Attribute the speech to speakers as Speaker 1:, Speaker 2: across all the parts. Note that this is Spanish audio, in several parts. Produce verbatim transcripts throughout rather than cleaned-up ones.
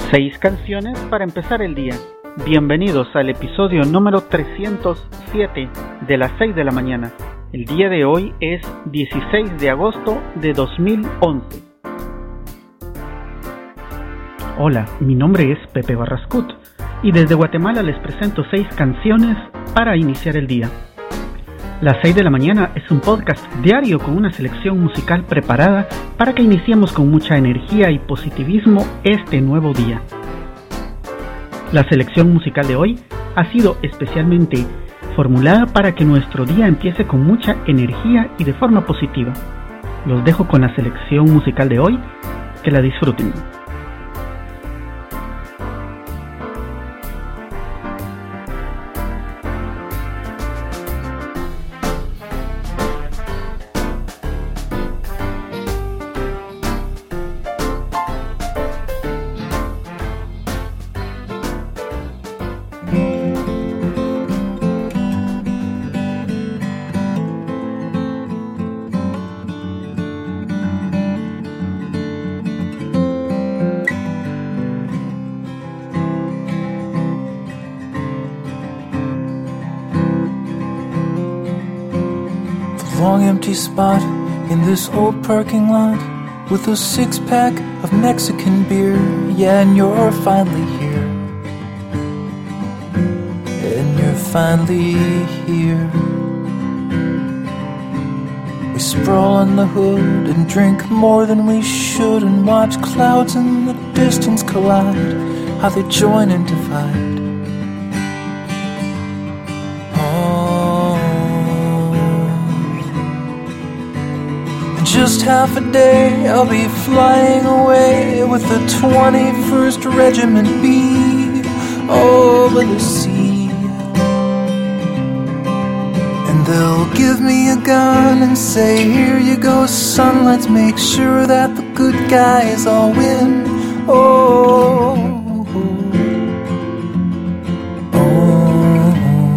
Speaker 1: Seis canciones para empezar el día. Bienvenidos al episodio número trescientos siete de las seis de la mañana. El día de hoy es dieciséis de agosto de dos mil once. Hola, mi nombre es Pepe Barrascut y desde Guatemala les presento seis canciones para iniciar el día. Las seis de la mañana es un podcast diario con una selección musical preparada para que iniciemos con mucha energía y positivismo este nuevo día. La selección musical de hoy ha sido especialmente formulada para que nuestro día empiece con mucha energía y de forma positiva. Los dejo con la selección musical de hoy, que la disfruten.
Speaker 2: Long empty spot in this old parking lot with a six-pack of Mexican beer. Yeah, and you're finally here. And you're finally here. We sprawl on the hood and drink more than we should and watch clouds in the distance collide, how they join and divide. Just half a day, I'll be flying away with the twenty-first Regiment B over the sea. And they'll give me a gun and say, here you go, son, let's make sure that the good guys all win. Oh, oh.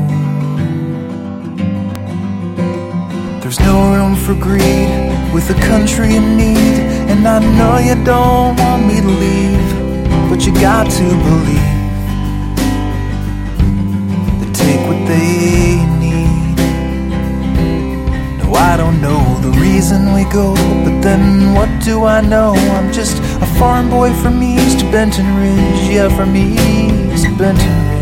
Speaker 2: There's no room for greed with a country in need, and I know you don't want me to leave, but you got to believe they take what they need. No, I don't know the reason we go, but then what do I know? I'm just a farm boy from East Benton Ridge, yeah, from East Benton Ridge.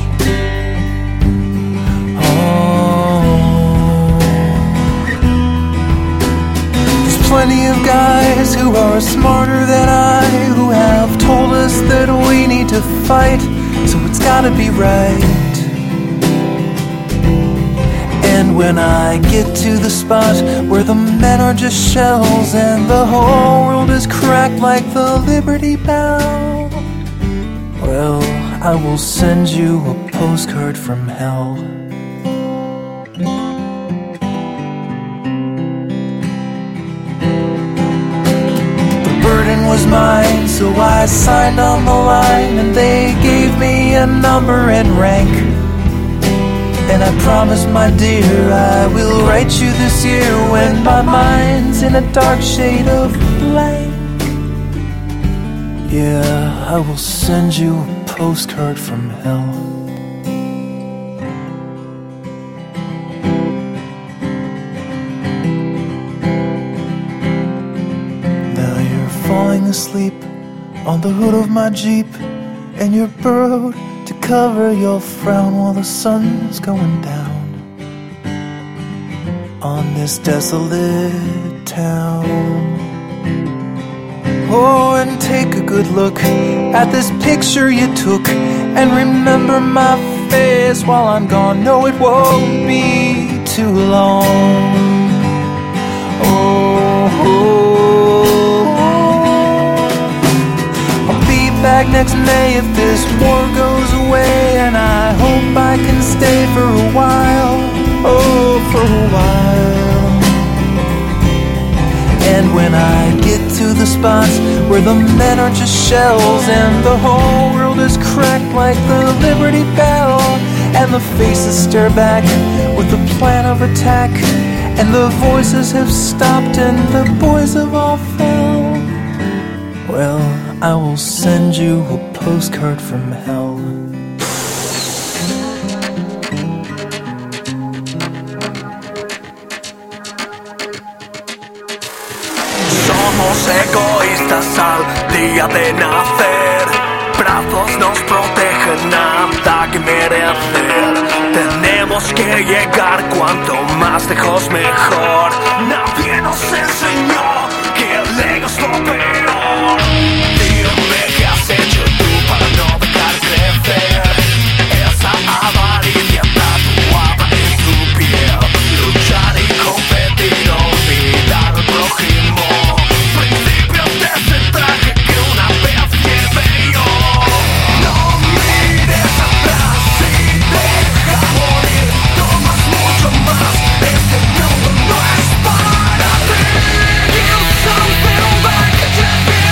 Speaker 2: Plenty of guys who are smarter than I, who have told us that we need to fight, so it's gotta be right. And when I get to the spot where the men are just shells and the whole world is cracked like the Liberty Bell, well, I will send you a postcard from hell. Was mine, so I signed on the line, and they gave me a number and rank. And I promised, my dear, I will write you this year when my mind's in a dark shade of blank. Yeah, I will send you a postcard from hell. Falling asleep on the hood of my Jeep, and you're burrowed to cover your frown while the sun's going down on this desolate town. Oh, and take a good look at this picture you took, and remember my face while I'm gone. No, it won't be too long. Oh, oh. Back next May if this war goes away, and I hope I can stay for a while, oh, for a while. And when I get to the spots where the men are just shells and the whole world is cracked like the Liberty Bell, and the faces stare back with the plan of attack, and the voices have stopped and the boys have all fell, well, I will send you a postcard from hell.
Speaker 3: Somos egoístas al día de nacer. Brazos nos protegen, nada que merecer. Tenemos que llegar cuanto más lejos mejor. Nadie nos enseñó que el ego es lo peor. Dime qué has hecho tú para no dejar crecer esa avaricia tatuada en tu piel. Luchar y competir, olvidar al prójimo. Principios de ese traje que una vez llevé yo. No mires atrás y deja morir. Tomas mucho más, este mundo no es para ti. You something back,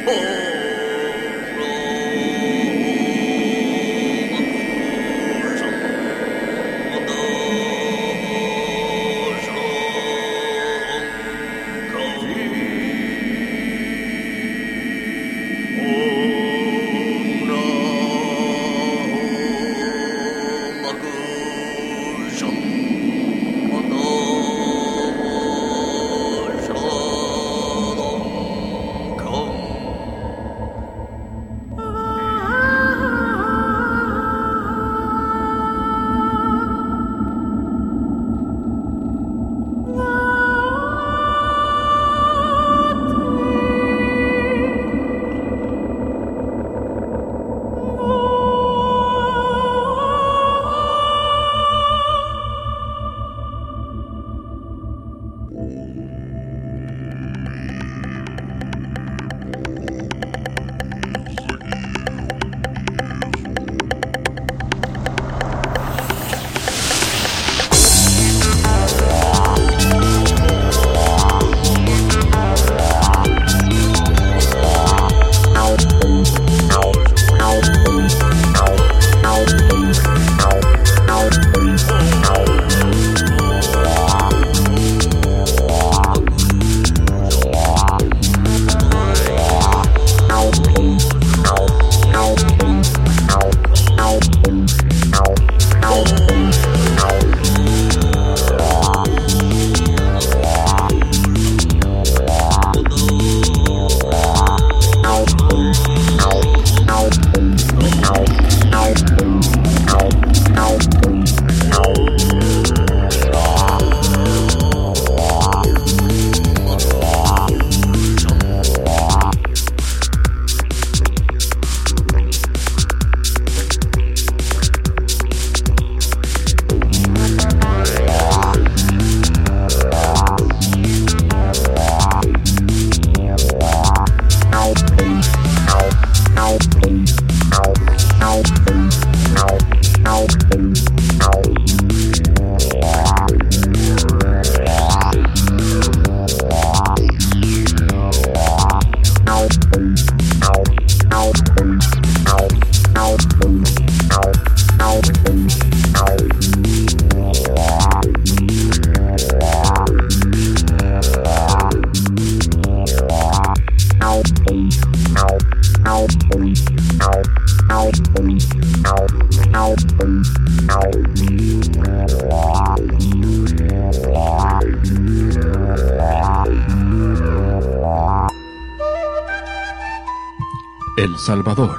Speaker 4: El Salvador,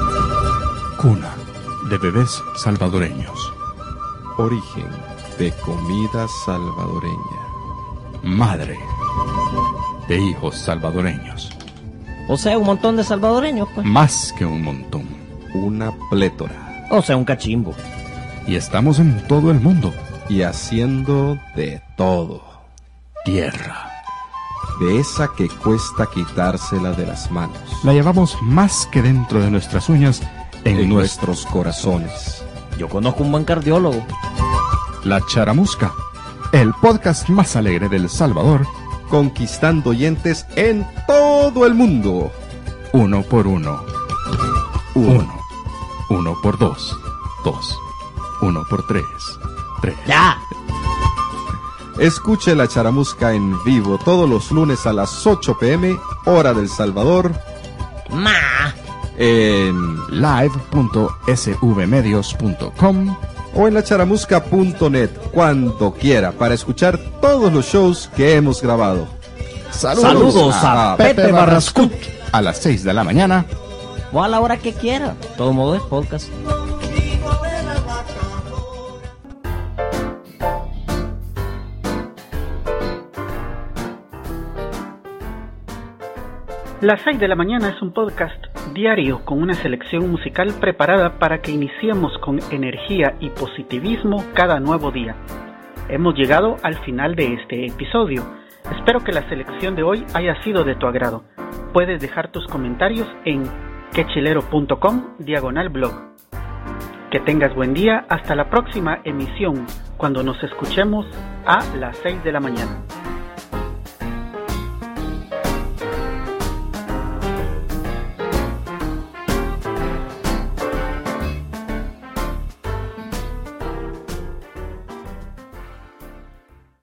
Speaker 4: cuna de bebés salvadoreños.
Speaker 5: Origen de comida salvadoreña.
Speaker 4: Madre de hijos salvadoreños.
Speaker 6: O sea, un montón de salvadoreños, pues.
Speaker 4: Más que un montón.
Speaker 5: Una plétora.
Speaker 6: O sea, un cachimbo.
Speaker 4: Y estamos en todo el mundo.
Speaker 5: Y haciendo de todo.
Speaker 4: Tierra.
Speaker 5: De esa que cuesta quitársela de las manos.
Speaker 4: La llevamos más que dentro de nuestras uñas en,
Speaker 5: en
Speaker 4: nuestros,
Speaker 5: nuestros corazones.
Speaker 6: Yo conozco un buen cardiólogo.
Speaker 4: La Charamusca, el podcast más alegre del Salvador,
Speaker 5: conquistando oyentes en todo el mundo.
Speaker 4: Uno por uno. Uno. Uno por dos. Dos. Uno por tres. Tres.
Speaker 6: ¡Ya!
Speaker 5: Escuche La Charamusca en vivo todos los lunes a las ocho pm, hora del Salvador.
Speaker 6: ¡Ma!
Speaker 5: En
Speaker 4: live punto s v medios punto com
Speaker 5: o en la charamusca punto net, cuando quiera, para escuchar todos los shows que hemos grabado.
Speaker 6: Saludos, Saludos a, a Pepe Barrascut.
Speaker 4: A las seis de la mañana.
Speaker 6: O a la hora que quiera. De todo modo es podcast.
Speaker 1: Las seis de la mañana es un podcast diario con una selección musical preparada para que iniciemos con energía y positivismo cada nuevo día. Hemos llegado al final de este episodio. Espero que la selección de hoy haya sido de tu agrado. Puedes dejar tus comentarios en quechilero punto com diagonal blog. Que tengas buen día hasta la próxima emisión, cuando nos escuchemos a las seis de la mañana.